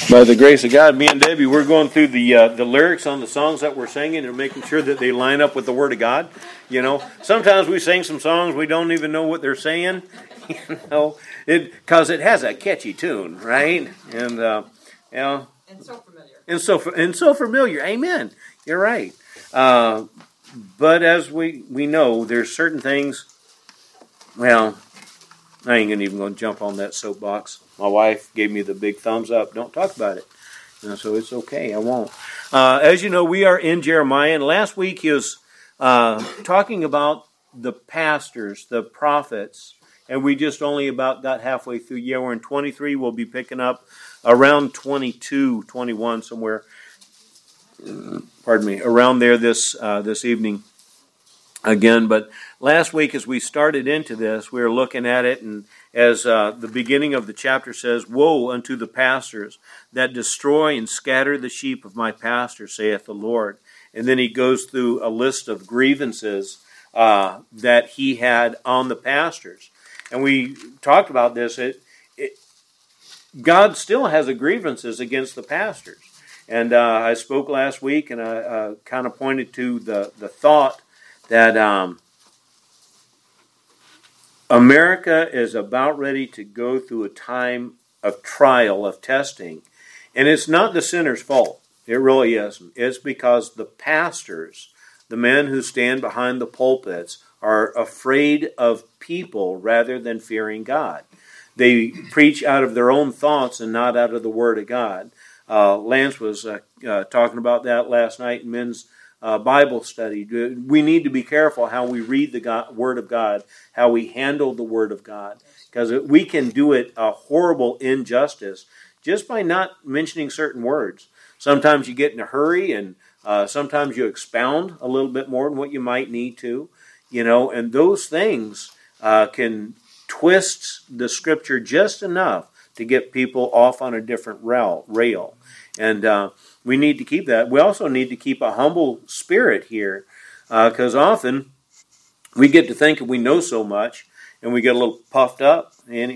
By the grace of God, me and Debbie, we're going through the lyrics on the songs that we're singing and making sure that they line up with the Word of God. You know, sometimes we sing some songs we don't even know what they're saying. Because it has a catchy tune, right? And and so familiar. And so familiar. Amen. You're right. But as we know, there's certain things. Well, I ain't even going to jump on that soapbox. My wife gave me the big thumbs up. Don't talk about it. So it's okay. I won't. As you know, we are in Jeremiah. And last week he was talking about the pastors, the prophets. And we just only about got halfway through. Yeah, we're in 23. We'll be picking up around 22, 21, somewhere. Pardon me. Around there this evening again. But last week as we started into this, we were looking at it, and as the beginning of the chapter says, "Woe unto the pastors that destroy and scatter the sheep of my pasture, saith the Lord." And then he goes through a list of grievances that he had on the pastors. And we talked about this. God still has grievances against the pastors. And I spoke last week, and I kind of pointed to the thought that America is about ready to go through a time of trial, of testing. And it's not the sinner's fault. It really isn't. It's because the pastors, the men who stand behind the pulpits, are afraid of people rather than fearing God. They preach out of their own thoughts and not out of the Word of God. Lance was talking about that last night in men's Bible study. We need to be careful how we read the Word of God, how we handle the Word of God, because we can do it a horrible injustice just by not mentioning certain words. Sometimes you get in a hurry, and sometimes you expound a little bit more than what you might need to. You know, and those things can twist the Scripture just enough to get people off on a different rail. And we need to keep that. We also need to keep a humble spirit here, because often we get to thinking we know so much, and we get a little puffed up.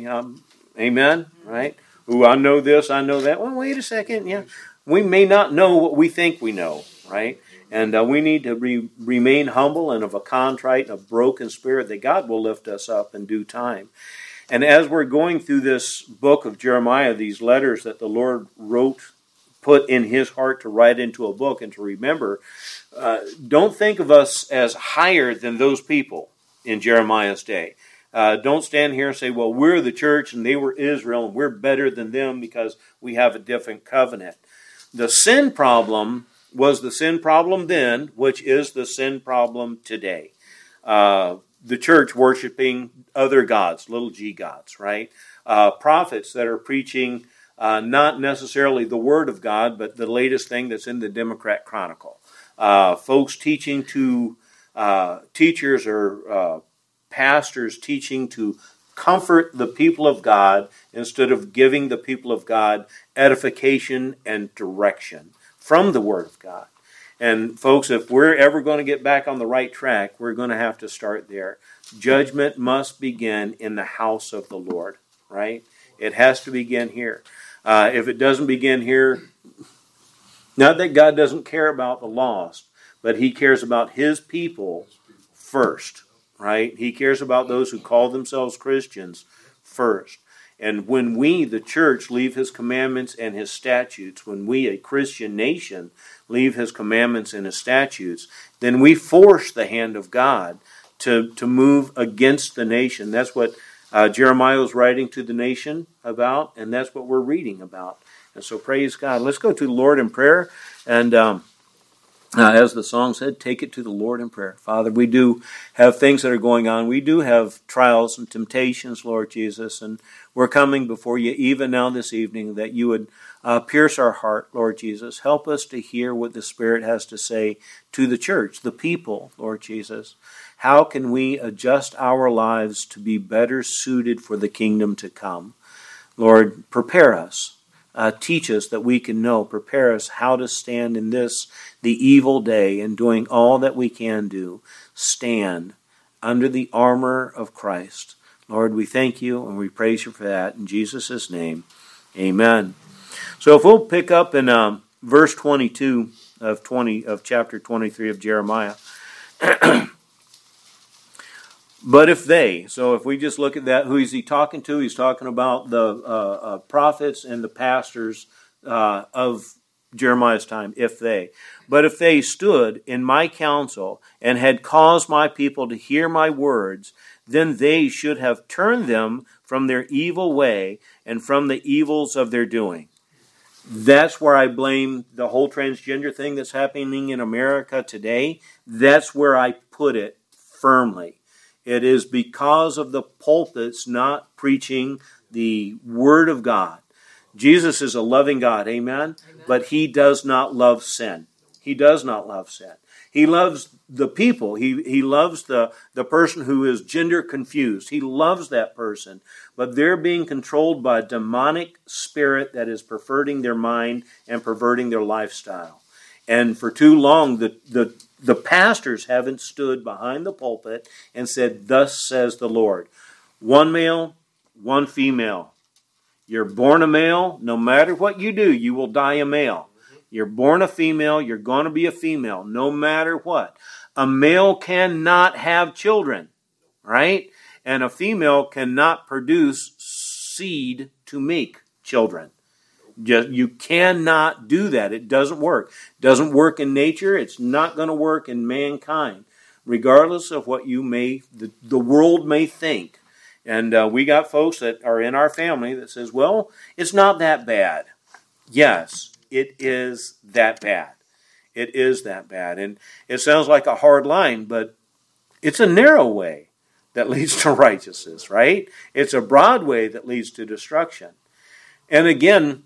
Amen, right? Ooh, I know this, I know that. Well, wait a second. Yeah, we may not know what we think we know, right? And we need to remain humble and of a contrite and a broken spirit that God will lift us up in due time. And as we're going through this book of Jeremiah, these letters that the Lord put in His heart to write into a book and to remember, don't think of us as higher than those people in Jeremiah's day. Don't stand here and say, well, we're the church and they were Israel and we're better than them because we have a different covenant. The sin problem was the sin problem then, which is the sin problem today. The church worshiping other gods, little g gods, right? Prophets that are preaching not necessarily the Word of God, but the latest thing that's in the Democrat Chronicle. Folks teaching to teachers or pastors teaching to comfort the people of God instead of giving the people of God edification and direction from the Word of God. And folks, if we're ever going to get back on the right track, we're going to have to start there. Judgment must begin in the house of the Lord, right? It has to begin here. If it doesn't begin here, not that God doesn't care about the lost, but He cares about His people first, right? He cares about those who call themselves Christians first. And when we, the church, leave His commandments and His statutes, when we, a Christian nation, leave His commandments and His statutes, then we force the hand of God to move against the nation. That's what Jeremiah was writing to the nation about, and that's what we're reading about. And so praise God. Let's go to the Lord in prayer. And as the song said, take it to the Lord in prayer. Father, we do have things that are going on. We do have trials and temptations, Lord Jesus, and we're coming before you even now this evening that you would pierce our heart, Lord Jesus. Help us to hear what the Spirit has to say to the church, the people, Lord Jesus. How can we adjust our lives to be better suited for the kingdom to come? Lord, prepare us. Teach us that we can know. Prepare us how to stand in this, the evil day, and doing all that we can do. Stand under the armor of Christ. Lord, we thank you and we praise you for that. In Jesus' name, amen. So if we'll pick up in verse 22 of chapter 23 of Jeremiah. But if they, so if we just look at that, who is he talking to? He's talking about the prophets and the pastors of Jeremiah's time, if they. But if they stood in my counsel and had caused my people to hear my words, then they should have turned them from their evil way and from the evils of their doing. That's where I blame the whole transgender thing that's happening in America today. That's where I put it firmly. It is because of the pulpits not preaching the Word of God. Jesus is a loving God, amen? But He does not love sin. He does not love sin. He loves the people. He loves the person who is gender confused. He loves that person. But they're being controlled by a demonic spirit that is perverting their mind and perverting their lifestyle. And for too long, the pastors haven't stood behind the pulpit and said, "Thus says the Lord." One male, one female. You're born a male, no matter what you do, you will die a male. You're born a female, you're going to be a female, no matter what. A male cannot have children, right? And a female cannot produce seed to make children. You cannot do that. It doesn't work. It doesn't work in nature. It's not going to work in mankind, regardless of what the world may think. And we got folks that are in our family that says, well, it's not that bad. Yes, it is that bad. It is that bad. And it sounds like a hard line, but it's a narrow way that leads to righteousness, right? It's a broad way that leads to destruction. And again,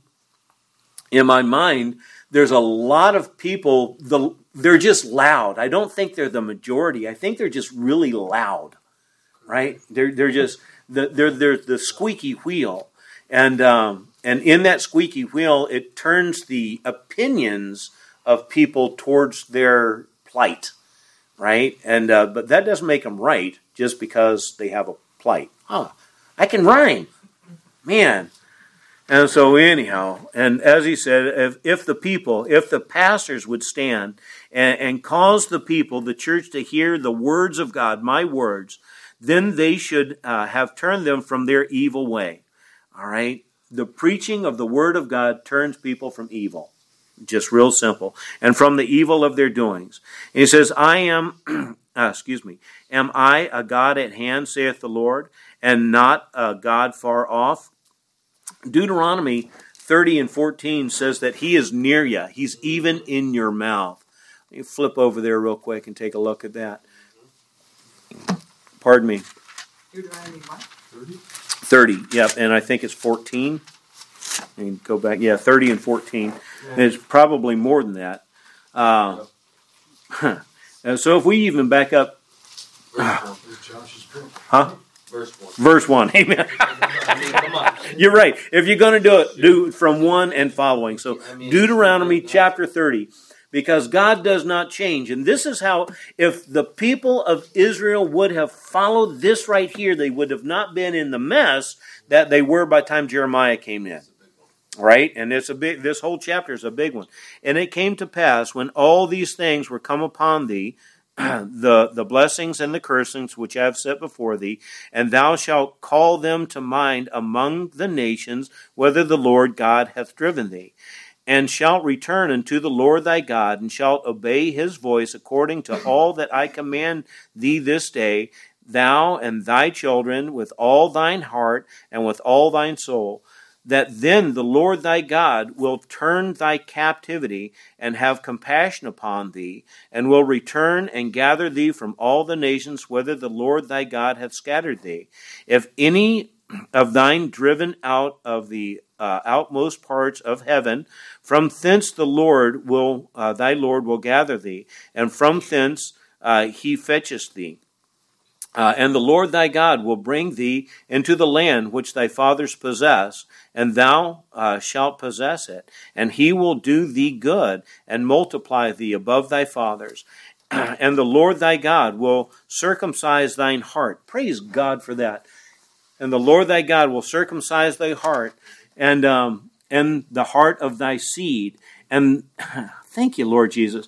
in my mind, there's a lot of people, they're just loud. I don't think they're the majority. I think they're just really loud, right? They're just, they're the squeaky wheel. And in that squeaky wheel, it turns the opinions of people towards their plight, right? And but that doesn't make them right just because they have a plight. Oh, I can rhyme. Man. And so anyhow, and as he said, if the pastors would stand and cause the people, the church, to hear the words of God, my words, then they should have turned them from their evil way. All right? The preaching of the Word of God turns people from evil. Just real simple. And from the evil of their doings. And he says, I am, am I a God at hand, saith the Lord, and not a God far off? Deuteronomy 30 and 14 says that He is near you. He's even in your mouth. Let me flip over there real quick and take a look at that. Pardon me. Deuteronomy what? 30, yep, and I think it's 14. And go back, 30 and 14. And it's probably more than that. And so if we even back up... Verse 1, amen. Come on. You're right. If you're going to do it from 1 and following. So Deuteronomy chapter 30. Because God does not change. And this is how, if the people of Israel would have followed this right here, they would have not been in the mess that they were by the time Jeremiah came in. Right? And this whole chapter is a big one. And it came to pass, when all these things were come upon thee, the blessings and the cursings which I have set before thee, and thou shalt call them to mind among the nations, whether the Lord God hath driven thee, and shalt return unto the Lord thy God, and shalt obey His voice according to all that I command thee this day, thou and thy children with all thine heart and with all thine soul, that then the Lord thy God will turn thy captivity and have compassion upon thee, and will return and gather thee from all the nations whither the Lord thy God hath scattered thee. If any of thine driven out of the outmost parts of heaven, from thence the Lord will thy Lord will gather thee, and from thence He fetcheth thee. And the Lord thy God will bring thee into the land which thy fathers possess, and thou shalt possess it. And He will do thee good, and multiply thee above thy fathers. And the Lord thy God will circumcise thine heart. Praise God for that. And the Lord thy God will circumcise thy heart, and and the heart of thy seed. And thank you, Lord Jesus.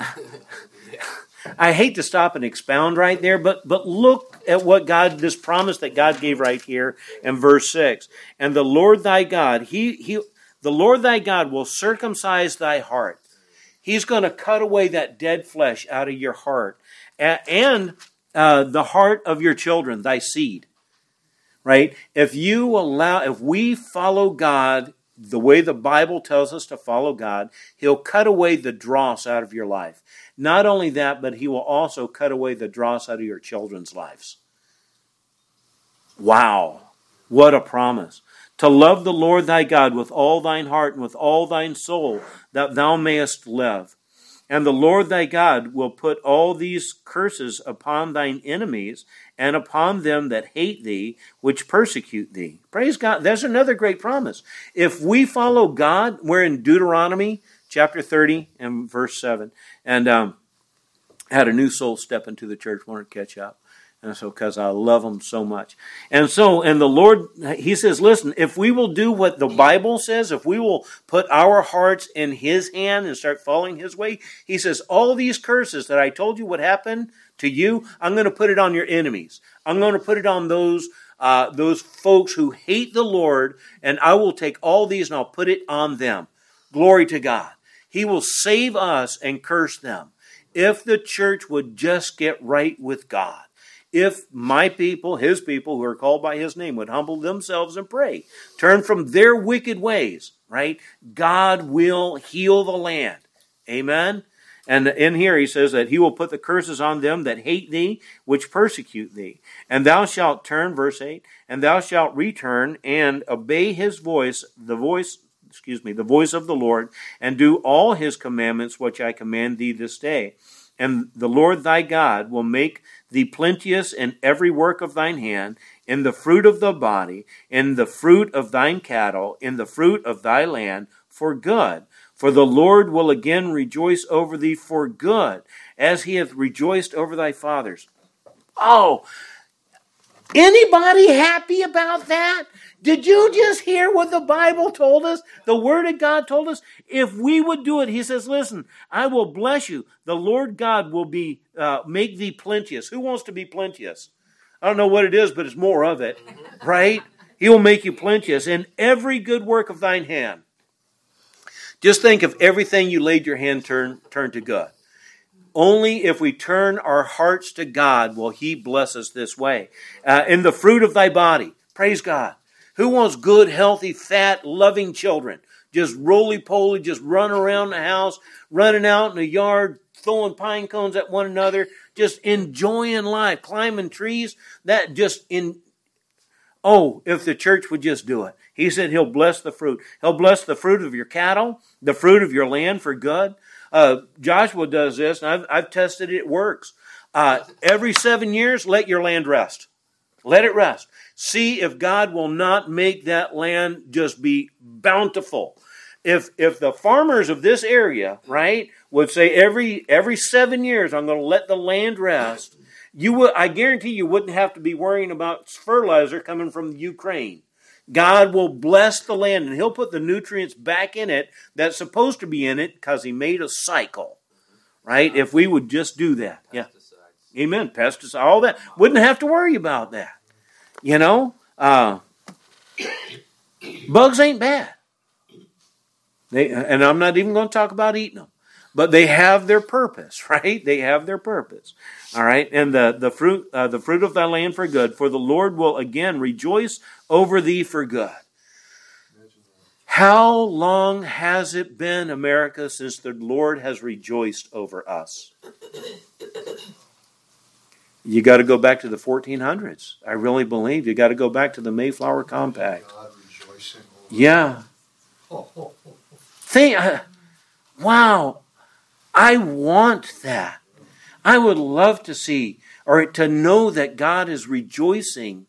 I hate to stop and expound right there, but look at what this promise that God gave right here in verse 6. And the Lord thy God, the Lord thy God will circumcise thy heart. He's going to cut away that dead flesh out of your heart and the heart of your children, thy seed. Right? If we follow God the way the Bible tells us to follow God, He'll cut away the dross out of your life. Not only that, but He will also cut away the dross out of your children's lives. Wow. What a promise. To love the Lord thy God with all thine heart and with all thine soul, that thou mayest live. And the Lord thy God will put all these curses upon thine enemies and upon them that hate thee, which persecute thee. Praise God. There's another great promise. If we follow God, we're in Deuteronomy chapter 30 and verse 7. And had a new soul step into the church, wanted to catch up. And so, because I love them so much. And the Lord, He says, listen, if we will do what the Bible says, if we will put our hearts in His hand and start following His way, He says, all these curses that I told you would happen to you, I'm going to put it on your enemies. I'm going to put it on those folks who hate the Lord, and I will take all these and I'll put it on them. Glory to God. He will save us and curse them. If the church would just get right with God. If my people, His people who are called by His name, would humble themselves and pray, turn from their wicked ways, right? God will heal the land. Amen? And in here He says that He will put the curses on them that hate thee, which persecute thee. And thou shalt turn, verse 8, and thou shalt return and obey His voice, the voice of the Lord, and do all His commandments which I command thee this day. And the Lord thy God will make thee plenteous in every work of thine hand, in the fruit of the body, in the fruit of thine cattle, in the fruit of thy land, for good. For the Lord will again rejoice over thee for good, as He hath rejoiced over thy fathers. Oh, anybody happy about that? Did you just hear what the Bible told us? The Word of God told us? If we would do it, He says, listen, I will bless you. The Lord God will make thee plenteous. Who wants to be plenteous? I don't know what it is, but it's more of it, right? He will make you plenteous in every good work of thine hand. Just think of everything you laid your hand turn to good. Only if we turn our hearts to God will He bless us this way. In the fruit of thy body, praise God. Who wants good, healthy, fat, loving children? Just roly-poly, just run around the house, running out in the yard, throwing pine cones at one another, just enjoying life, climbing trees. If the church would just do it. He said He'll bless the fruit. He'll bless the fruit of your cattle, the fruit of your land for good. Joshua does this, and I've tested it. It works. Every 7 years, let your land rest. Let it rest. See if God will not make that land just be bountiful. If the farmers of this area, right, would say every 7 years, I'm going to let the land rest, I guarantee you wouldn't have to be worrying about fertilizer coming from Ukraine. God will bless the land, and He'll put the nutrients back in it that's supposed to be in it because He made a cycle, right? If we would just do that. Yeah. Amen. Pesticides, all that. Wouldn't have to worry about that. You know? Bugs ain't bad. And I'm not even going to talk about eating them. But they have their purpose, right? They have their purpose. All right? And the fruit of thy land for good, for the Lord will again rejoice over thee for good. How long has it been, America, since the Lord has rejoiced over us? You got to go back to the 1400s. I really believe you got to go back to the Mayflower Compact. God rejoicing over Yeah. Wow. I want that. I would love to see or to know that God is rejoicing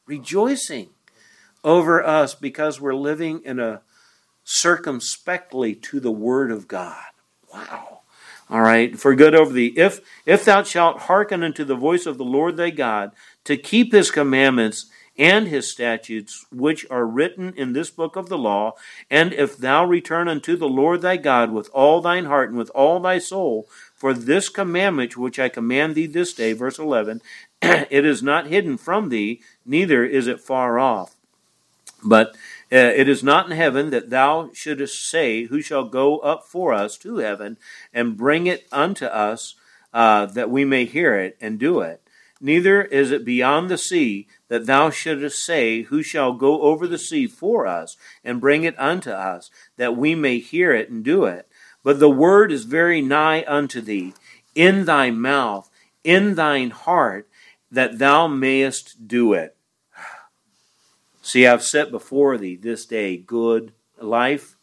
over us because we're living in a circumspectly to the Word of God. Wow. All right. For good over thee. If thou shalt hearken unto the voice of the Lord thy God, to keep His commandments and his statutes, which are written in this book of the law. And if thou return unto the Lord thy God with all thine heart and with all thy soul, for this commandment which I command thee this day, verse 11, it is not hidden from thee, neither is it far off. But it is not in heaven that thou shouldest say, who shall go up for us to heaven and bring it unto us, that we may hear it and do it. Neither is it beyond the sea that thou shouldest say, who shall go over the sea for us and bring it unto us, that we may hear it and do it. But the word is very nigh unto thee, in thy mouth, in thine heart, that thou mayest do it. See, I've set before thee this day life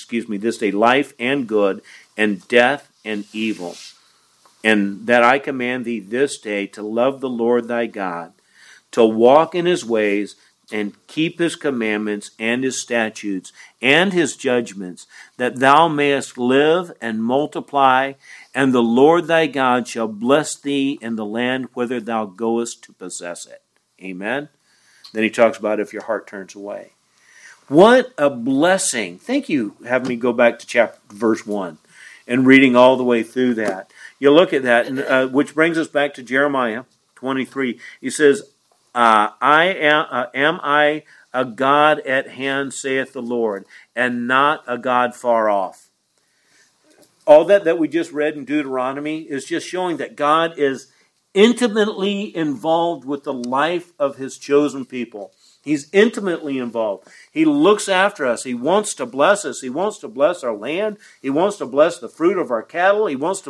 and good, and death and evil. And that I command thee this day to love the Lord thy God, to walk in his ways, and keep his commandments and his statutes and his judgments, that thou mayest live and multiply, and the Lord thy God shall bless thee in the land whither thou goest to possess it. Amen? Then he talks about if your heart turns away. What a blessing. Thank you having me go back to verse 1 and reading all the way through that. You look at that, and, which brings us back to Jeremiah 23. He says, am I a God at hand, saith the Lord, and not a God far off. All that we just read in Deuteronomy is just showing that God is intimately involved with the life of his chosen people. He's intimately involved. He looks after us. He wants to bless us. He wants to bless our land. He wants to bless the fruit of our cattle. He wants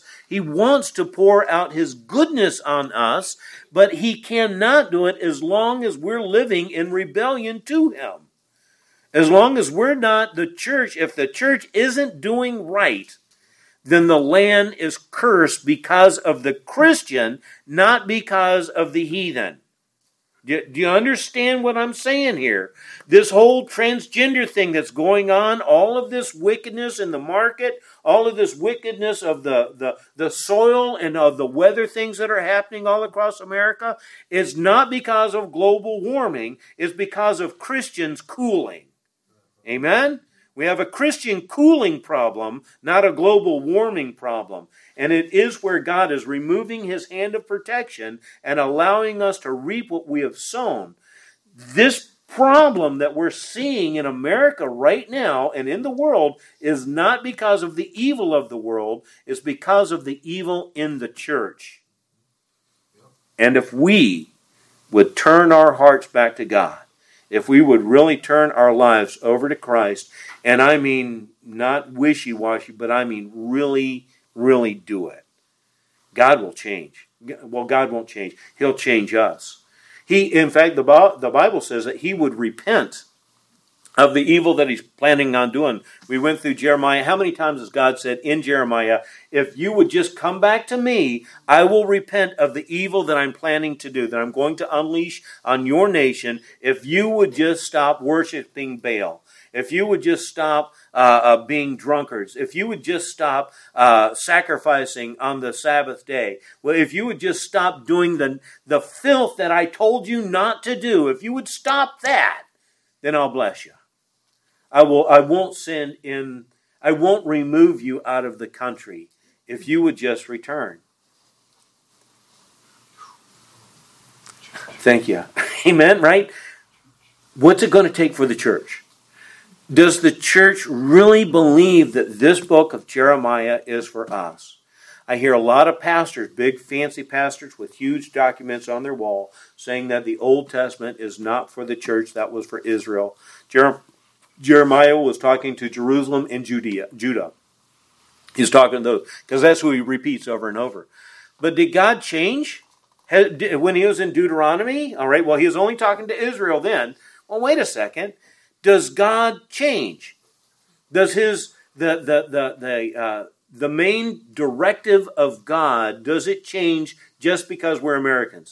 to pour out his goodness on us, but he cannot do it as long as we're living in rebellion to him. As long as we're not the church, if the church isn't doing right, then the land is cursed because of the Christian, not because of the heathen. Do you understand what I'm saying here? This whole transgender thing that's going on, all of this wickedness in the market, all of this wickedness of the soil and of the weather things that are happening all across America, is not because of global warming, it's because of Christians cooling. Amen? We have a Christian cooling problem, not a global warming problem. And it is where God is removing his hand of protection and allowing us to reap what we have sown. This problem that we're seeing in America right now and in the world is not because of the evil of the world, it's because of the evil in the church. And if we would turn our hearts back to God, if we would really turn our lives over to Christ, and I mean not wishy-washy, but I mean really, really do it, God will change. Well, God won't change. He'll change us. In fact, the Bible says that he would repent of the evil that he's planning on doing. We went through Jeremiah. How many times has God said in Jeremiah, if you would just come back to me, I will repent of the evil that I'm planning to do, that I'm going to unleash on your nation, if you would just stop worshiping Baal, if you would just stop being drunkards, if you would just stop sacrificing on the Sabbath day, well, if you would just stop doing the filth that I told you not to do, if you would stop that, then I'll bless you. I won't remove you out of the country if you would just return. Thank you. Amen, right? What's it going to take for the church? Does the church really believe that this book of Jeremiah is for us? I hear a lot of pastors, big fancy pastors with huge documents on their wall, saying that the Old Testament is not for the church, that was for Israel. Jeremiah was talking to Jerusalem and Judah. He's talking to those, because that's who he repeats over and over. But did God change when he was in Deuteronomy? All right, well, he was only talking to Israel then. Well, wait a second. Does God change? Does the main directive of God, does it change just because we're Americans?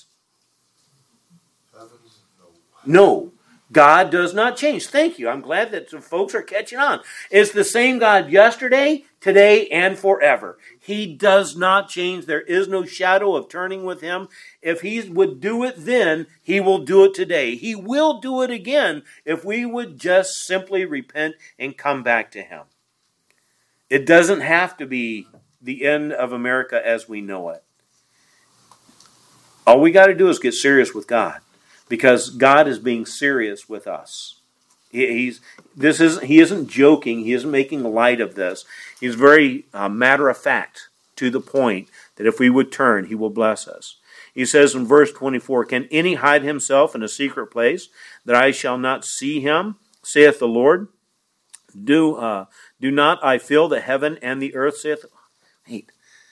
No. God does not change. Thank you. I'm glad that some folks are catching on. It's the same God yesterday, today and forever. He does not change. There is no shadow of turning with him. If he would do it then, he will do it today. He will do it again if we would just simply repent and come back to him. It doesn't have to be the end of America as we know it. All we got to do is get serious with God, because God is being serious with us. He isn't joking. He isn't making light of this. He's very matter of fact, to the point that if we would turn, he will bless us. He says in verse 24, "Can any hide himself in a secret place that I shall not see him, saith the Lord? Do not I fill the heaven and the earth, saith..." Wait.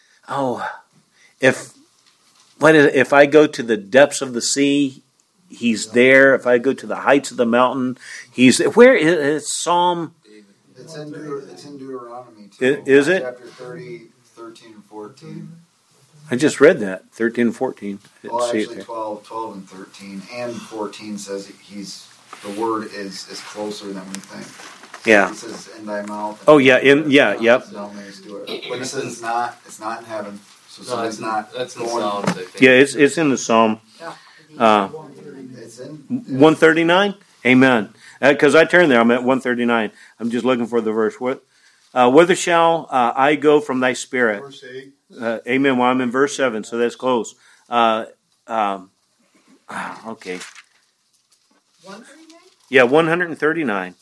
If I go to the depths of the sea, he's there. If I go to the heights of the mountain, he's there. Where is Psalm? It's in Deuteronomy too. Is it? Chapter 30, 13 and 14. I just read that, 13 and 14. I didn't see it Actually there. 12 and 13 and 14 says the word is closer than we think. Yeah. It says in thy mouth. Oh yeah, yep. Down there to it. But it says it's not in heaven. So No, it's not. that's in going- Psalms, I think. Yeah, it's in the Psalm. It's in 139? Amen. Because I turned there, I'm at 139. I'm just looking for the verse. Whither shall I go from thy spirit? Verse 8. Amen. Well, I'm in verse 7, so that's close. Okay. 139? Yeah, 139.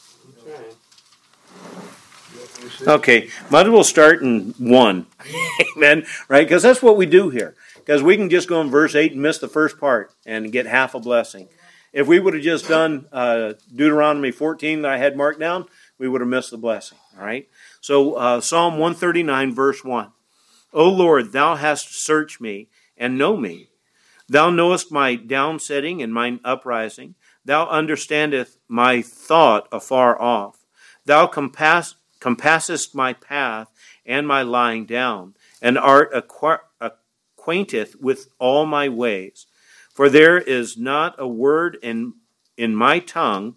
Okay, might as well start in 1. Amen. Right? Because that's what we do here. Because we can just go in verse 8 and miss the first part and get half a blessing. If we would have just done Deuteronomy 14 that I had marked down, we would have missed the blessing. All right? So Psalm 139, verse 1. O Lord, thou hast searched me and know me. Thou knowest my downsetting and mine uprising. Thou understandest my thought afar off. Thou compassest my path and my lying down, and art acquainteth with all my ways. For there is not a word in my tongue,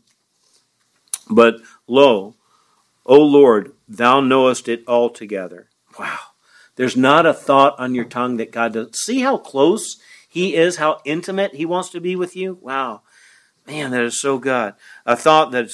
but lo, O Lord, thou knowest it altogether. Wow. There's not a thought on your tongue that God doesn't. See how close he is, how intimate he wants to be with you? Wow. Man, that is so good. A thought that's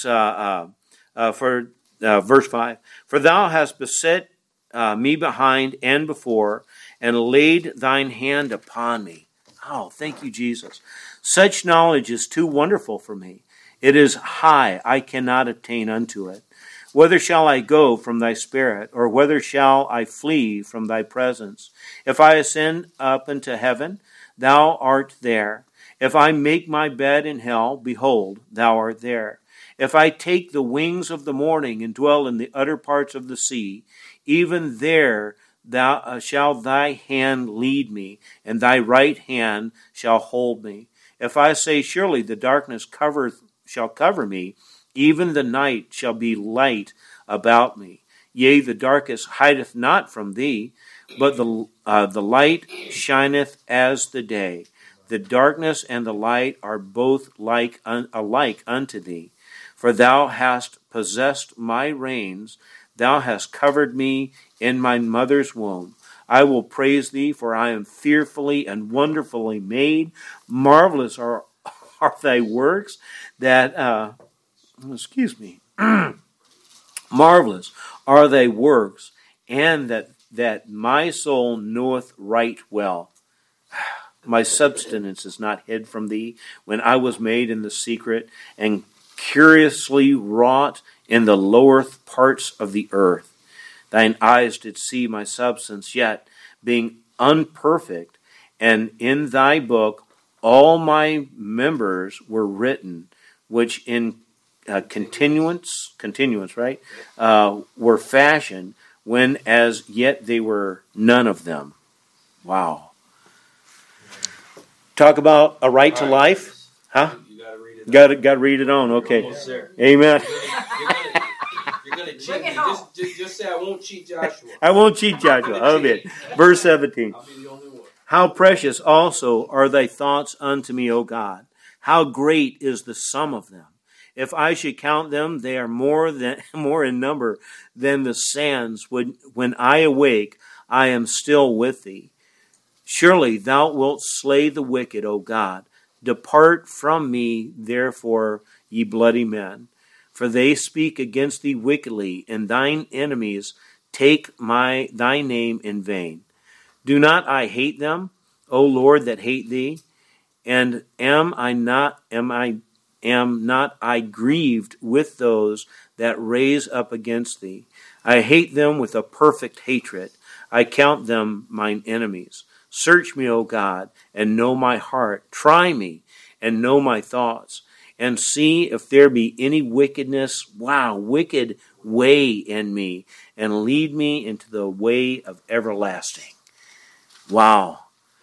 for verse 5. For thou hast beset me behind and before, and laid thine hand upon me. Oh, thank you, Jesus. Such knowledge is too wonderful for me. It is high, I cannot attain unto it. Whither shall I go from thy spirit, or whither shall I flee from thy presence? If I ascend up into heaven, thou art there. If I make my bed in hell, behold, thou art there. If I take the wings of the morning and dwell in the utter parts of the sea, even there thou shall thy hand lead me, and thy right hand shall hold me. If I say, surely the darkness shall cover me, even the night shall be light about me. Yea, the darkness hideth not from thee, but the light shineth as the day. The darkness and the light are both alike unto thee. For thou hast possessed my reins, thou hast covered me in my mother's womb. I will praise thee, for I am fearfully and wonderfully made. Marvelous are thy works that... Marvelous are thy works, and that my soul knoweth right well. My substance is not hid from thee, when I was made in the secret, and curiously wrought in the lower parts of the earth. Thine eyes did see my substance, yet being unperfect, and in thy book all my members were written, which in continuance, right, were fashioned, when as yet they were none of them. Wow. Talk about a right to life, huh? You got to read it. Got to read it on. Okay. Almost there. Amen. You're gonna cheat Bring me. it home. Just say I won't cheat Joshua. I won't cheat Joshua. Amen. Verse 17. I'll be the only one. How precious also are thy thoughts unto me, O God. How great is the sum of them. If I should count them, they are more in number than the sands. When I awake, I am still with thee. Surely thou wilt slay the wicked, O God. Depart from me, therefore, ye bloody men. For they speak against thee wickedly, and thine enemies take thy name in vain. Do not I hate them, O Lord, that hate thee? And am not I grieved with those that raise up against thee? I hate them with a perfect hatred. I count them mine enemies. Search me, O God, and know my heart. Try me and know my thoughts, and see if there be any wickedness, wicked way in me, and lead me into the way of everlasting. Wow.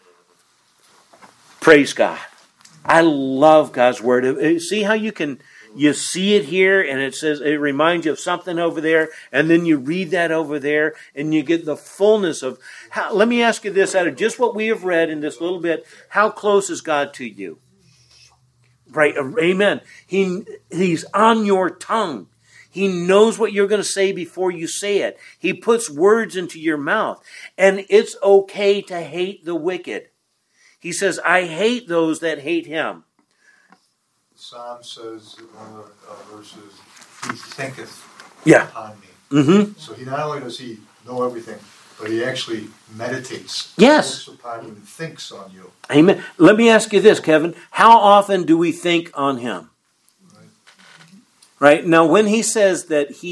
Praise God. I love God's word. See how you see it here, and it says, it reminds you of something over there, and then you read that over there, and you get the fullness of let me ask you this, out of just what we have read in this little bit, how close is God to you? Right, amen. He's on your tongue. He knows what you're going to say before you say it. He puts words into your mouth, and it's okay to hate the wicked. He says, I hate those that hate him. Psalm says in one of the verses, he thinketh upon me. Mm-hmm. So he not only does he know everything, but he actually meditates. Yes. Upon you and thinks on you. Amen. Let me ask you this, Kevin. How often do we think on him? Right? Now, when he says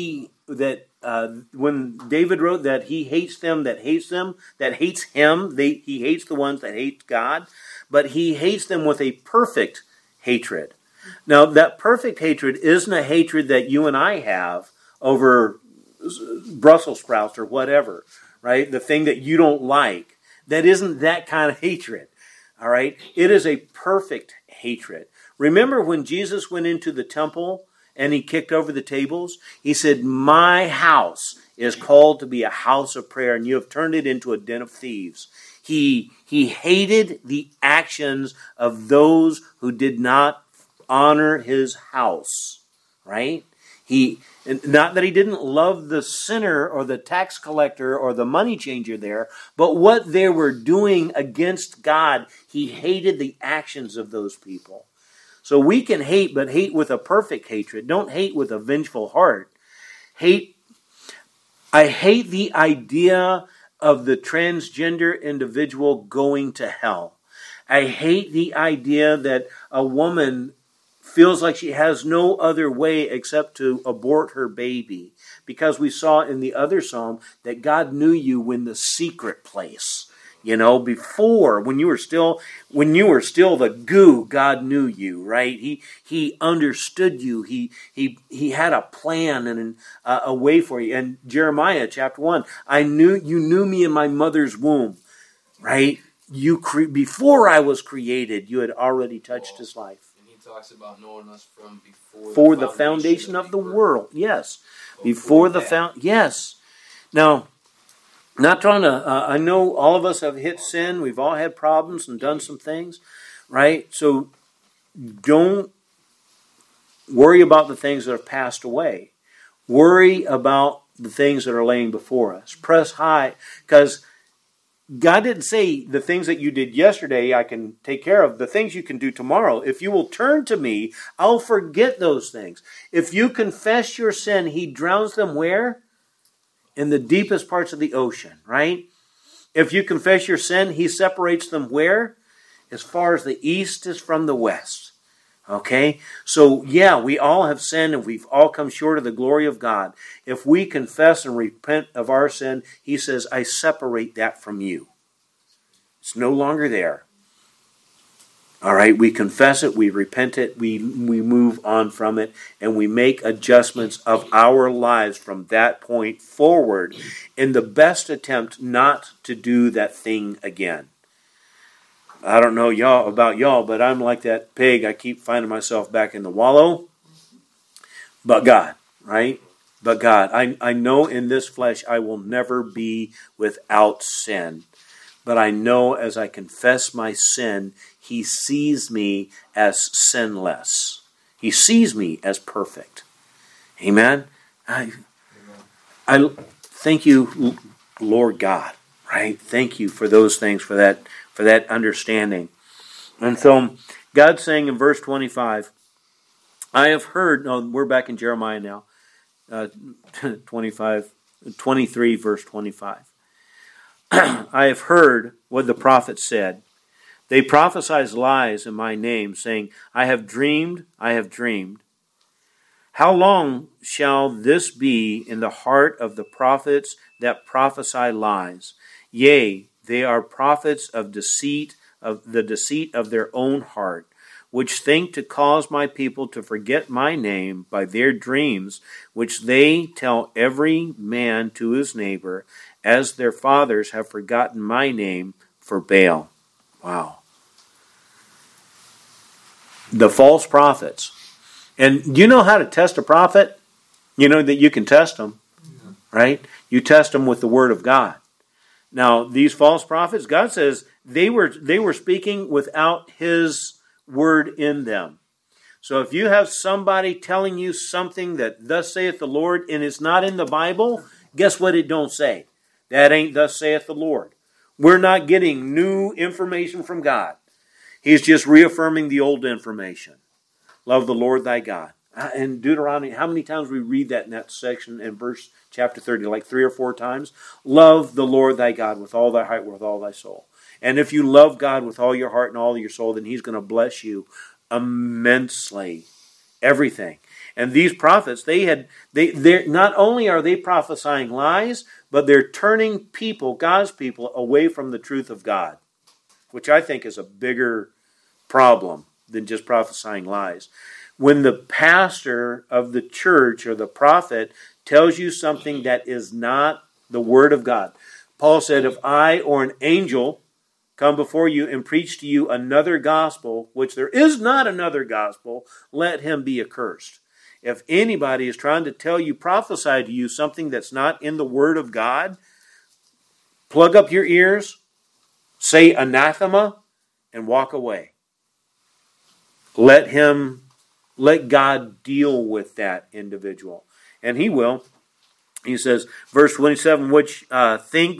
when David wrote that he hates them, that hates him, he hates the ones that hate God, but he hates them with a perfect hatred. Now, that perfect hatred isn't a hatred that you and I have over Brussels sprouts or whatever, right? The thing that you don't like. That isn't that kind of hatred, all right? It is a perfect hatred. Remember when Jesus went into the temple and he kicked over the tables? He said, my house is called to be a house of prayer, and you have turned it into a den of thieves. He hated the actions of those who did not honor his house, right? Not that he didn't love the sinner or the tax collector or the money changer there, but what they were doing against God, he hated the actions of those people. So we can hate, but hate with a perfect hatred. Don't hate with a vengeful heart. I hate the idea of the transgender individual going to hell. I hate the idea that a woman feels like she has no other way except to abort her baby. Because we saw in the other psalm that God knew you in the secret place. You know, before, when you were still the goo, God knew you, right? He understood you. He had a plan and a way for you. And Jeremiah chapter 1, you knew me in my mother's womb, right? Before I was created, you had already touched his life. And he talks about knowing us from before the foundation of the world. Yes, yes. Now, not trying to, I know all of us have hit sin. We've all had problems and done some things, right? So don't worry about the things that have passed away. Worry about the things that are laying before us. Press high, because God didn't say the things that you did yesterday I can take care of. The things you can do tomorrow. If you will turn to me, I'll forget those things. If you confess your sin, he drowns them where? In the deepest parts of the ocean, right? If you confess your sin, he separates them where? As far as the east is from the west. Okay? So, yeah, we all have sinned and we've all come short of the glory of God. If we confess and repent of our sin, he says, I separate that from you. It's no longer there. All right, we confess it, we repent it, we move on from it, and we make adjustments of our lives from that point forward in the best attempt not to do that thing again. I don't know about y'all, but I'm like that pig. I keep finding myself back in the wallow. But God, right? But God, I know in this flesh I will never be without sin. But I know as I confess my sin, he sees me as sinless. He sees me as perfect. Amen? I thank you, Lord God, right? Thank you for those things, for that understanding. And so God's saying in verse 25, I have heard, no, we're back in Jeremiah now, 23 verse 25. I have heard what the prophets said. They prophesied lies in my name, saying, I have dreamed, I have dreamed. How long shall this be in the heart of the prophets that prophesy lies? Yea, they are prophets of deceit, of the deceit of their own heart, which think to cause my people to forget my name by their dreams, which they tell every man to his neighbor, as their fathers have forgotten my name for Baal. Wow. The false prophets. And you know how to test a prophet? You know that you can test them, right? You test them with the Word of God. Now, these false prophets, God says they were speaking without His Word in them. So if you have somebody telling you something that thus saith the Lord and it's not in the Bible, guess what it don't say? That ain't thus saith the Lord. We're not getting new information from God. He's just reaffirming the old information. Love the Lord thy God. In Deuteronomy, how many times we read that in that section in verse chapter 30? Like 3 or 4 times. Love the Lord thy God with all thy heart, with all thy soul. And if you love God with all your heart and all your soul, then He's going to bless you immensely. Everything. And these prophets, they're not only are they prophesying lies, but they're turning people, God's people, away from the truth of God, which I think is a bigger problem than just prophesying lies. When the pastor of the church or the prophet tells you something that is not the Word of God. Paul said, if I or an angel come before you and preach to you another gospel, which there is not another gospel, let him be accursed. If anybody is trying to tell you, prophesy to you something that's not in the Word of God, plug up your ears, say anathema, and walk away. Let God deal with that individual. And He will. He says, verse 27, which think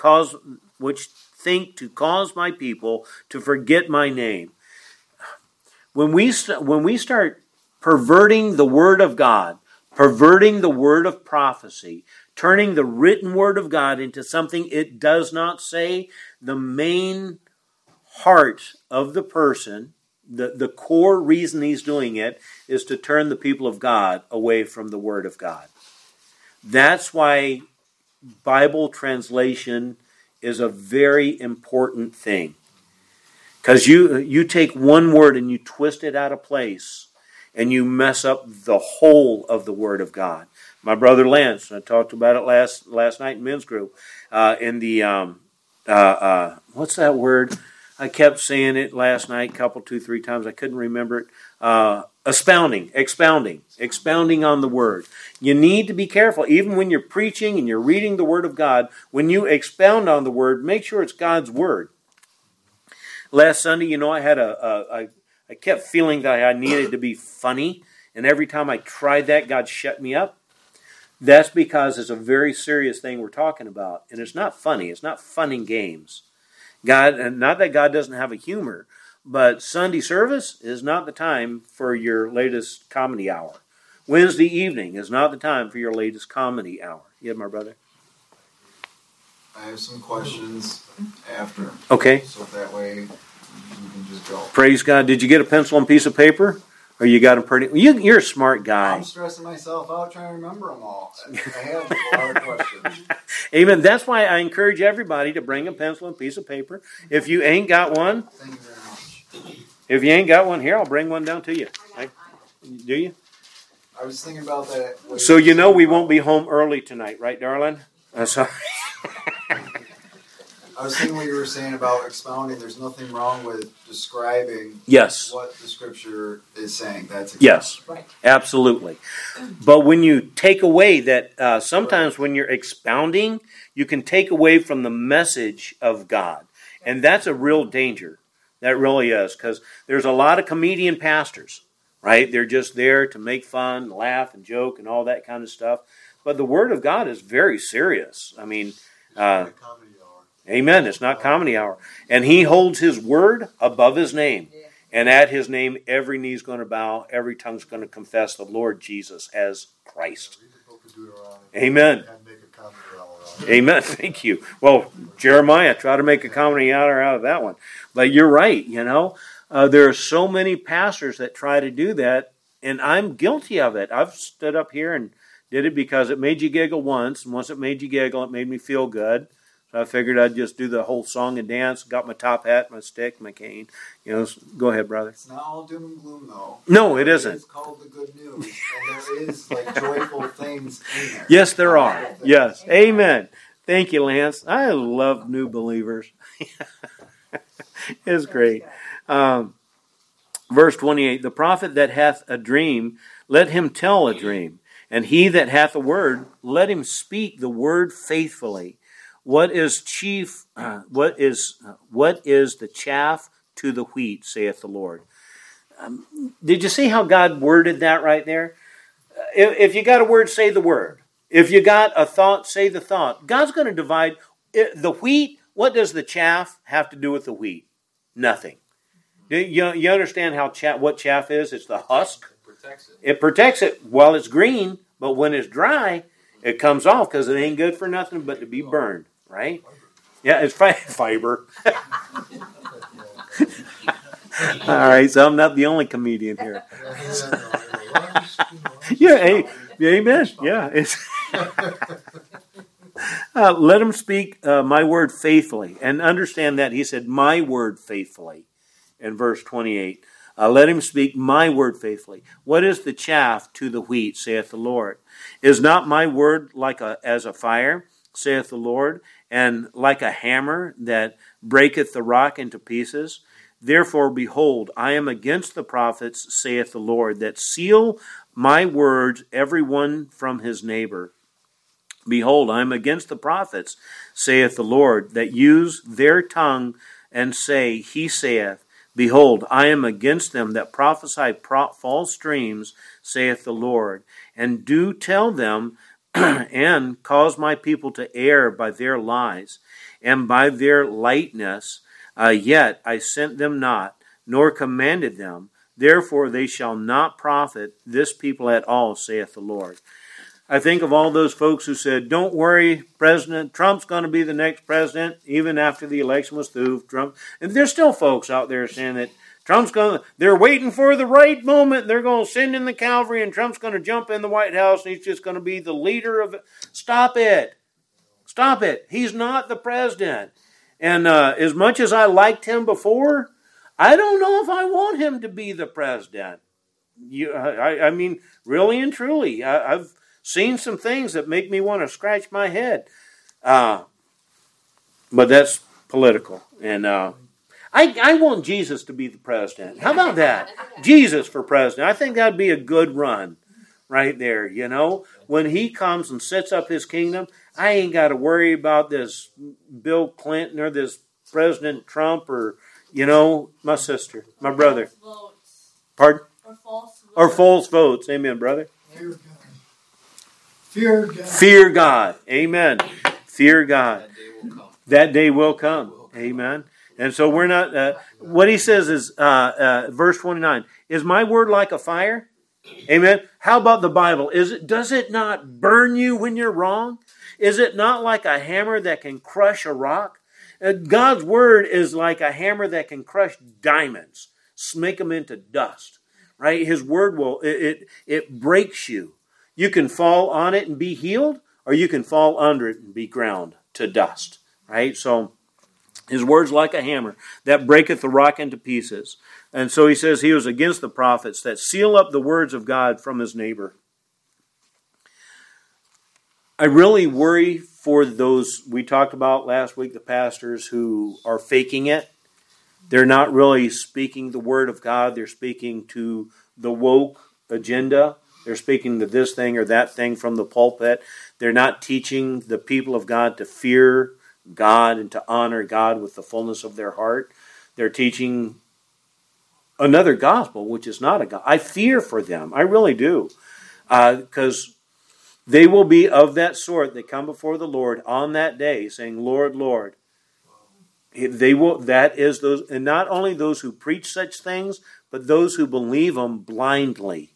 to cause my people to forget my name. When we start perverting the Word of God, perverting the word of prophecy, turning the written Word of God into something it does not say, the main heart of the person, the core reason he's doing it, is to turn the people of God away from the Word of God. That's why Bible translation is a very important thing. Because you take one word and you twist it out of place, and you mess up the whole of the Word of God. My brother Lance, I talked about it last night in men's group, in the, what's that word? I kept saying it last night, 2-3 times. I couldn't remember it. Expounding on the Word. You need to be careful, even when you're preaching and you're reading the Word of God. When you expound on the Word, make sure it's God's Word. Last Sunday, I had I kept feeling that I needed to be funny, and every time I tried that, God shut me up. That's because it's a very serious thing we're talking about, and it's not funny. It's not fun and games. God, and not that God doesn't have a humor, but Sunday service is not the time for your latest comedy hour. Wednesday evening is not the time for your latest comedy hour. Yeah, my brother? I have some questions after. Okay. So that way you can just go. Praise God. Did you get a pencil and piece of paper? Or you got them pretty... You're a smart guy. I'm stressing myself out trying to remember them all. I have a lot of questions. Amen. That's why I encourage everybody to bring a pencil and piece of paper. If you ain't got one... Thank you very much. If you ain't got one here, I'll bring one down to you. Do you? I was thinking about that. So we won't be home early tonight, right, darling? I was thinking what you were saying about expounding. There's nothing wrong with describing what the Scripture is saying. That's yes, right. Absolutely. But when you take away that, sometimes when you're expounding, you can take away from the message of God. And that's a real danger. That really is. Because there's a lot of comedian pastors right? They're just there to make fun, laugh, and joke, and all that kind of stuff. But the Word of God is very serious. I mean, amen. It's not comedy hour. And He holds His Word above His name. And at His name, every knee's going to bow, every tongue's going to confess the Lord Jesus as Christ. Amen. Amen. Thank you. Well, Jeremiah, try to make a comedy hour out of that one. But you're right, there are so many pastors that try to do that, and I'm guilty of it. I've stood up here and did it because it made you giggle once, and once it made you giggle, it made me feel good. So I figured I'd just do the whole song and dance, got my top hat, my stick, my cane. Go ahead, brother. It's not all doom and gloom, though. No, it isn't. It's called the good news, and there is joyful things in there. Yes, there are. Yes. Amen. Thank you, Lance. I love new believers. It's great. Verse 28, the prophet that hath a dream, let him tell a dream. And he that hath a word, let him speak the word faithfully. What is the chaff to the wheat, saith the Lord? Did you see how God worded that right there? If you got a word, say the word. If you got a thought, say the thought. God's going to divide the wheat. What does the chaff have to do with the wheat? Nothing. You understand what chaff is? It's the husk. It protects it while it's green, but when it's dry, it comes off because it ain't good for nothing but to be burned, right? Yeah, it's fiber. All right, so I'm not the only comedian here. Yeah, amen. Yeah, let him speak my word faithfully, and understand that he said my word faithfully in verse 28. Let him speak my word faithfully. What is the chaff to the wheat, saith the Lord? Is not my word as a fire, saith the Lord, and like a hammer that breaketh the rock into pieces? Therefore, behold, I am against the prophets, saith the Lord, that seal my words, every one from his neighbor. Behold, I am against the prophets, saith the Lord, that use their tongue and say, He saith. Behold, I am against them that prophesy false dreams, saith the Lord, and do tell them, and cause my people to err by their lies, and by their lightness. Yet I sent them not, nor commanded them. Therefore they shall not profit this people at all, saith the Lord. I think of all those folks who said, don't worry, President Trump's going to be the next president, even after the election was through. Trump, and there's still folks out there saying that they're waiting for the right moment. They're going to send in the cavalry and Trump's going to jump in the White House and he's just going to be the leader of it. Stop it. Stop it. He's not the president. And as much as I liked him before, I don't know if I want him to be the president. I mean, really and truly, I've seen some things that make me want to scratch my head. But that's political. And I want Jesus to be the president. How about that? Jesus for president. I think that'd be a good run right there, When he comes and sets up his kingdom, I ain't got to worry about this Bill Clinton or this President Trump or, my sister, my brother. Pardon? Or false votes. Amen, brother. Fear God. Fear God. Amen. Fear God. That day will come. Amen. And so we're not, what he says is, verse 29, is my word like a fire? Amen. How about the Bible? Does it not burn you when you're wrong? Is it not like a hammer that can crush a rock? God's word is like a hammer that can crush diamonds, make them into dust. Right? His word it breaks you. You can fall on it and be healed, or you can fall under it and be ground to dust. Right? So his word's like a hammer that breaketh the rock into pieces. And so he says he was against the prophets that seal up the words of God from his neighbor. I really worry for those we talked about last week, the pastors who are faking it. They're not really speaking the word of God. They're speaking to the woke agenda. They're speaking to this thing or that thing from the pulpit. They're not teaching the people of God to fear God and to honor God with the fullness of their heart. They're teaching another gospel, which is not a gospel. I fear for them. I really do. Because they will be of that sort that come before the Lord on that day saying, Lord, Lord. They will. That is those, and not only those who preach such things, but those who believe them blindly.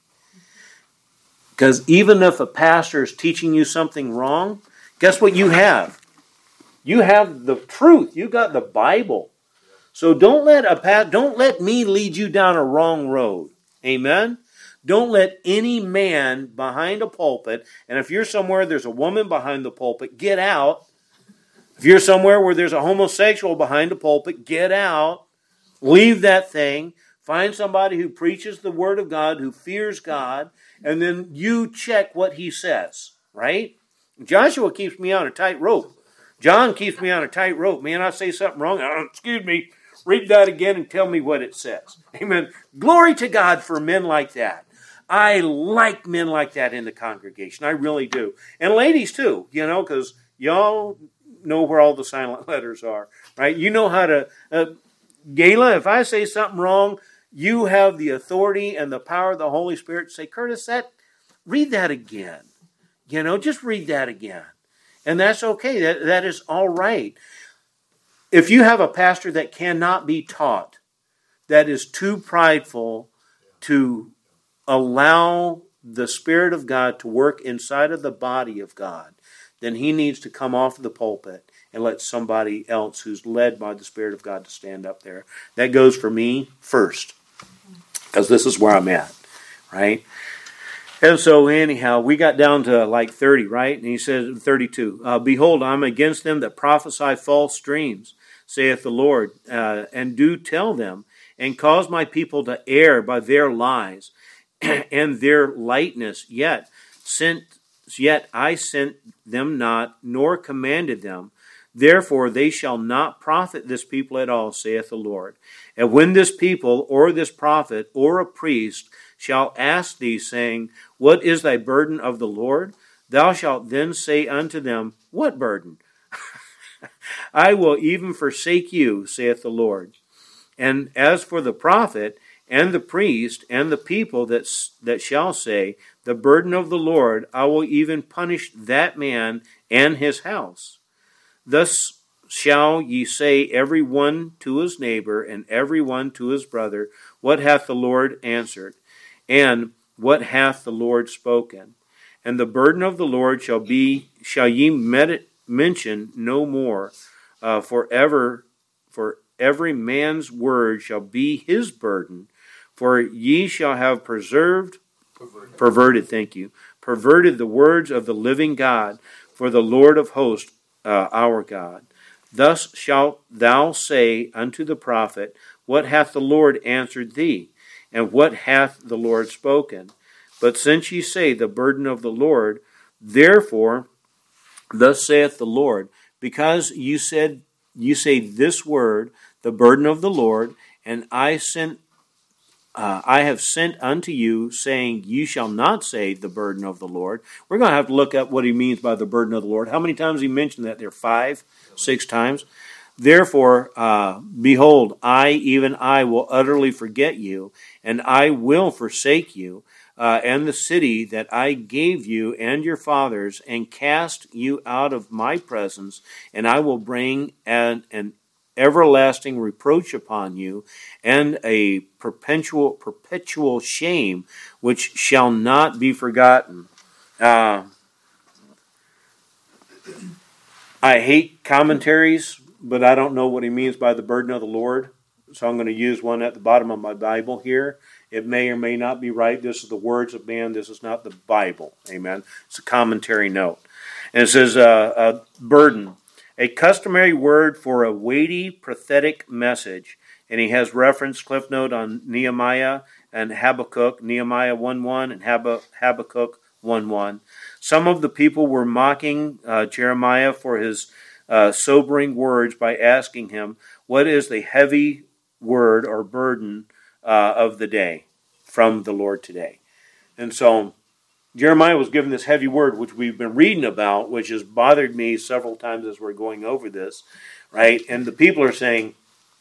Because even if a pastor is teaching you something wrong, guess what you have? You have the truth. You got the Bible. So don't let me lead you down a wrong road. Amen? Don't let any man behind a pulpit, and if you're somewhere there's a woman behind the pulpit, get out. If you're somewhere where there's a homosexual behind the pulpit, get out. Leave that thing. Find somebody who preaches the Word of God, who fears God, and then you check what he says, right? Joshua keeps me on a tight rope. John keeps me on a tight rope. Man, I say something wrong. Excuse me. Read that again and tell me what it says. Amen. Glory to God for men like that. I like men like that in the congregation. I really do. And ladies too, because y'all know where all the silent letters are, right? You know how to, Gayla, if I say something wrong, you have the authority and the power of the Holy Spirit to say, Curtis, read that again. Just read that again. And that's okay. That is all right. If you have a pastor that cannot be taught, that is too prideful to allow the Spirit of God to work inside of the body of God, then he needs to come off the pulpit and let somebody else who's led by the Spirit of God to stand up there. That goes for me first, because this is where I'm at, right? And so anyhow, we got down to like 30, right? And he says 32, Behold, I'm against them that prophesy false dreams, saith the Lord, and do tell them, and cause my people to err by their lies and their lightness. Yet I sent them not, nor commanded them. Therefore they shall not profit this people at all, saith the Lord. And when this people, or this prophet, or a priest, shall ask thee, saying, What is thy burden of the Lord? Thou shalt then say unto them, What burden? I will even forsake you, saith the Lord. And as for the prophet, and the priest, and the people that shall say, The burden of the Lord, I will even punish that man and his house. Thus shall ye say every one to his neighbor, and every one to his brother, What hath the Lord answered? And what hath the Lord spoken? And the burden of the Lord shall ye mention no more, for every man's word shall be his burden, for ye shall have perverted the words of the living God, for the Lord of hosts, our God. Thus shalt thou say unto the prophet, What hath the Lord answered thee? And what hath the Lord spoken? But since ye say the burden of the Lord, therefore, thus saith the Lord, because you say this word, the burden of the Lord, and I have sent unto you, saying, You shall not say the burden of the Lord. We're going to have to look up what he means by the burden of the Lord. How many times he mentioned that there? 5, 6 times. Therefore, behold, even I will utterly forget you, and I will forsake you, and the city that I gave you and your fathers, and cast you out of my presence, and I will bring an everlasting reproach upon you, and a perpetual shame, which shall not be forgotten. I hate commentaries, but I don't know what he means by the burden of the Lord. So I'm going to use one at the bottom of my Bible here. It may or may not be right. This is the words of man. This is not the Bible. Amen. It's a commentary note. And it says, burden, a customary word for a weighty, prophetic message. And he has reference, cliff note, on Nehemiah and Habakkuk, Nehemiah 1:1 and Habakkuk 1:1. Some of the people were mocking Jeremiah for his sobering words by asking him, What is the heavy word or burden of the day from the Lord today? And so Jeremiah was given this heavy word, which we've been reading about, which has bothered me several times as we're going over this, right? And the people are saying,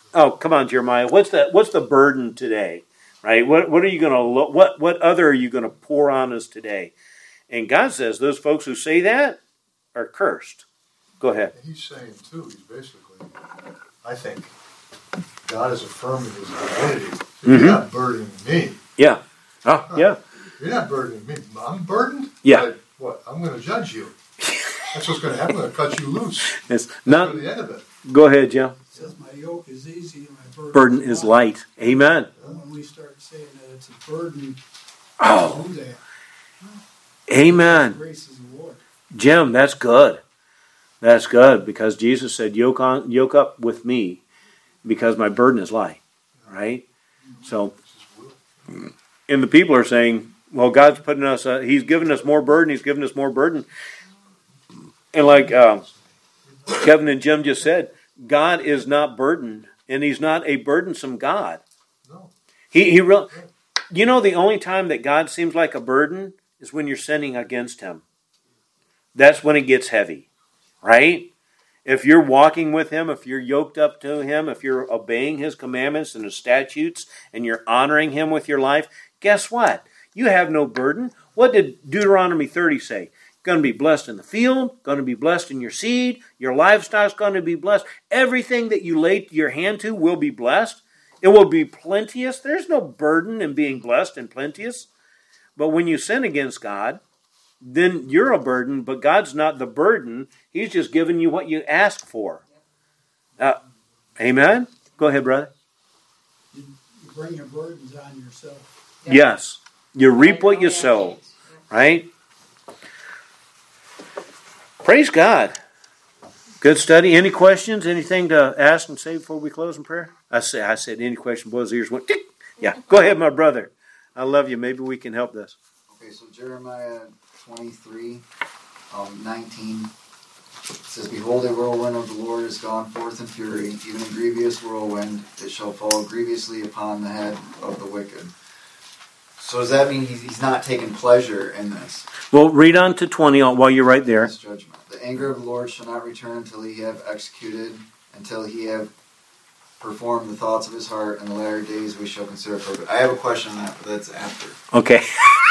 Oh, come on, Jeremiah. What's the burden today? Right? What are you going to look? What other are you going to pour on us today? And God says those folks who say that are cursed. Go ahead. And he's saying too. He's basically, I think, God is affirming His divinity. You're not burdening me. Yeah. Oh, yeah. You're not burdening me. I'm burdened. Yeah. But what? I'm going to judge you. That's what's going to happen. I'm going to cut you loose. It's not the end of it. Go ahead, Jim. It says, my yoke is easy and my burden is light. Amen. When we start saying that it's a burden, oh, do that. Amen. Grace is the Lord. Jim, that's good. That's good because Jesus said, "Yoke up with me, because my burden is light." Right. So, and the people are saying, "Well, God's putting us. He's given us more burden. He's given us more burden." And like Kevin and Jim just said, God is not burdened, and He's not a burdensome God. No. He really. You know, the only time that God seems like a burden is when you're sinning against Him. That's when it gets heavy, right? If you're walking with Him, if you're yoked up to Him, if you're obeying His commandments and His statutes, and you're honoring Him with your life, guess what? You have no burden. What did Deuteronomy 30 say? Going to be blessed in the field, going to be blessed in your seed, your livestock's going to be blessed. Everything that you lay your hand to will be blessed. It will be plenteous. There's no burden in being blessed and plenteous. But when you sin against God, then you're a burden, but God's not the burden. He's just giving you what you ask for. Amen? Go ahead, brother. You bring your burdens on yourself. Yes. You reap what you sow. Right? Praise God. Good study. Any questions? Anything to ask and say before we close in prayer? I said any question. Boy's ears went tick. Yeah. Go ahead, my brother. I love you. Maybe we can help this. Okay, so Jeremiah 23, 19 says, "Behold, a whirlwind of the Lord is gone forth in fury, even a grievous whirlwind. It shall fall grievously upon the head of the wicked." So does that mean he's not taking pleasure in this? Well, read on to 20 while you're right there. This judgment. "The anger of the Lord shall not return until He have executed, until He have performed the thoughts of His heart. In the latter days we shall consider perfect." I have a question on that, but that's after. Okay.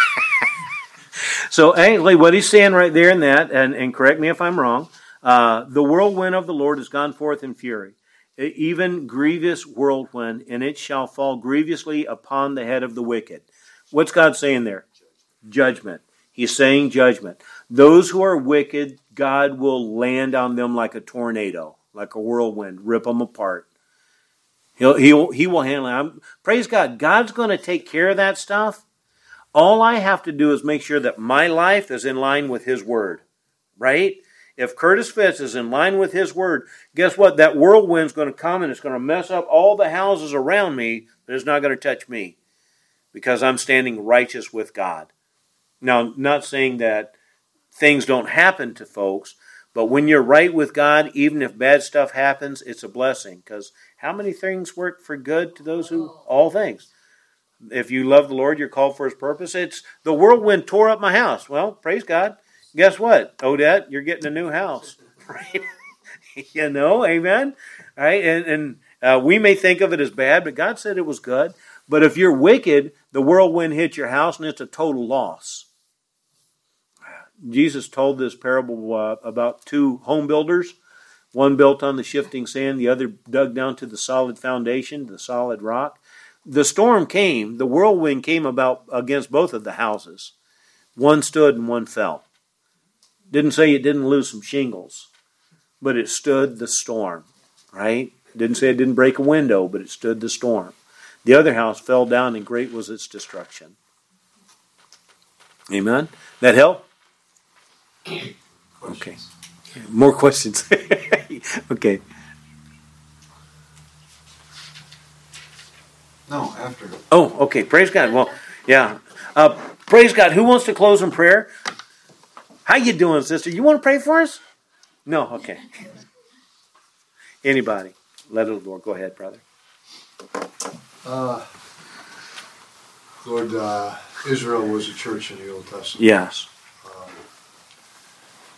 So, anyway, what he's saying right there in that, and correct me if I'm wrong, the whirlwind of the Lord is gone forth in fury, even grievous whirlwind, and it shall fall grievously upon the head of the wicked. What's God saying there? Judgment. He's saying judgment. Those who are wicked, God will land on them like a tornado, like a whirlwind, rip them apart. He will handle it. Praise God. God's going to take care of that stuff. All I have to do is make sure that my life is in line with His Word, right? If Curtis Fitz is in line with His Word, guess what? That whirlwind's going to come and it's going to mess up all the houses around me, but it's not going to touch me because I'm standing righteous with God. Now, not saying that things don't happen to folks, but when you're right with God, even if bad stuff happens, it's a blessing. Because how many things work for good to those who... All things. If you love the Lord, you're called for His purpose. It's the whirlwind tore up my house. Well, praise God. Guess what, Odette? You're getting a new house. Right? You know, amen? All right? And we may think of it as bad, but God said it was good. But if you're wicked, the whirlwind hits your house and it's a total loss. Jesus told this parable about two home builders. One built on the shifting sand, the other dug down to the solid foundation, the solid rock. The storm came, the whirlwind came about against both of the houses. One stood and one fell. Didn't say it didn't lose some shingles, but it stood the storm, right? Didn't say it didn't break a window, but it stood the storm. The other house fell down and great was its destruction. Amen? That help? Okay. More questions. Okay. No, after. Oh, okay. Praise God. Well, yeah. Praise God. Who wants to close in prayer? How you doing, sister? You want to pray for us? No? Okay. Anybody? Let it Lord. Go ahead, brother. Lord, Israel was a church in the Old Testament. Yes.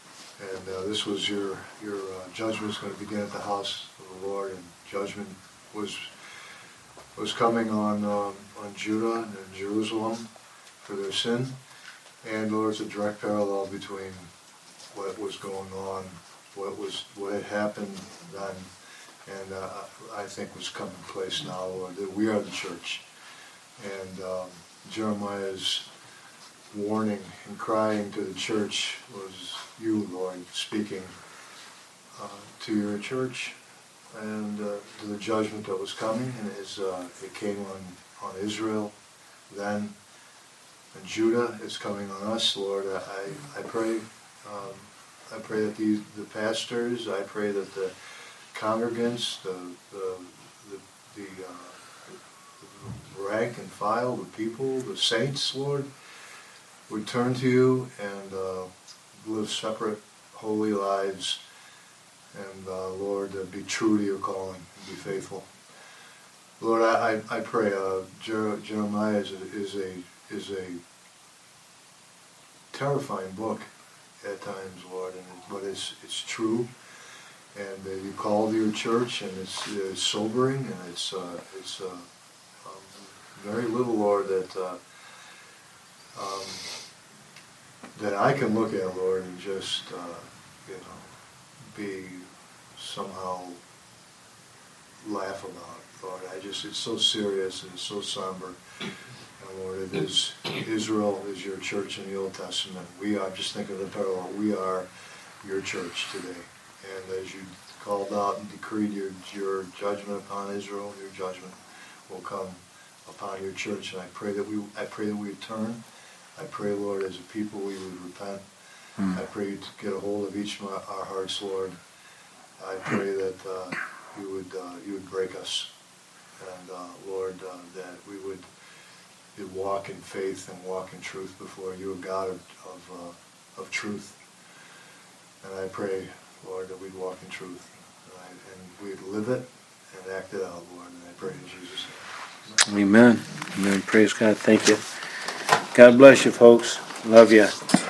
And this was your judgment is going to begin at the house of the Lord, and judgment was coming on Judah and Jerusalem for their sin. And Lord, it's a direct parallel between what was going on, what had happened then, and I think what's coming place now, Lord, that we are the church. And Jeremiah's warning and crying to the church was you, Lord, speaking to your church and to the judgment that was coming, and it came on Israel then, and Judah is coming on us, Lord. I pray that the pastors, I pray that the congregants, the rank and file, the people, the saints, Lord, would turn to you and live separate, holy lives, and Lord, be true to your calling and be faithful. Lord, I pray. Jeremiah is a terrifying book at times, Lord, but it's true, and you call to your church, and it's sobering, and it's very little, Lord, that I can look at, Lord, and just be somehow laugh about, Lord. It's so serious and it's so somber. And Lord, it is Israel is your church in the Old Testament. We are, just think of the parallel, we are your church today. And as you called out and decreed your judgment upon Israel, your judgment will come upon your church. And I pray that we would turn. I pray, Lord, as a people we would repent. I pray you to get a hold of each of our hearts, Lord. I pray that you would break us, and Lord, that we would walk in faith and walk in truth before you, a God of truth. And I pray, Lord, that we'd walk in truth, and we'd live it and act it out, Lord. And I pray in Jesus' name. Amen. Amen. Praise God. Thank you. God bless you, folks. Love you.